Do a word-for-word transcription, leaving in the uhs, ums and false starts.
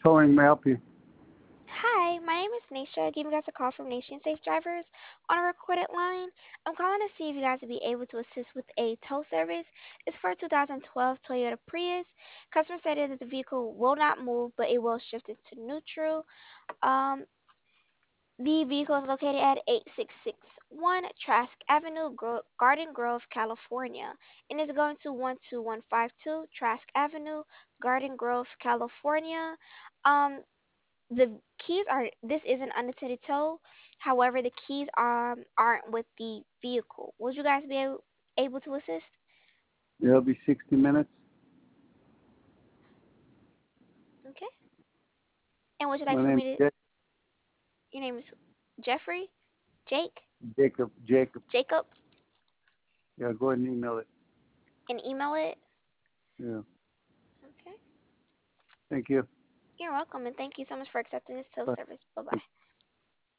Towing may I help you. Hi, my name is Nisha, giving you guys a call from Nation Safe Drivers on a recorded line. I'm calling to see if you guys would be able to assist with a tow service. It's for a two thousand twelve Toyota Prius. Customer stated that the vehicle will not move, but it will shift into neutral. Um, the vehicle is located at eight six six one Trask Avenue, Gro- Garden Grove, California, and is going to one two one five two Trask Avenue, Garden Grove, California. Um, the keys are this is an unattended tow. However, the keys um aren't with the vehicle. Would you guys be able, able to assist? It'll be sixty minutes. Okay. And would you like My for name's me to? Ja- Your name is Jeffrey, Jake, Jacob. Jacob. Jacob, Yeah, go ahead and email it. and email it. Yeah. Okay. Thank you. You're welcome, and thank you so much for accepting this tow Bye. service. Bye bye.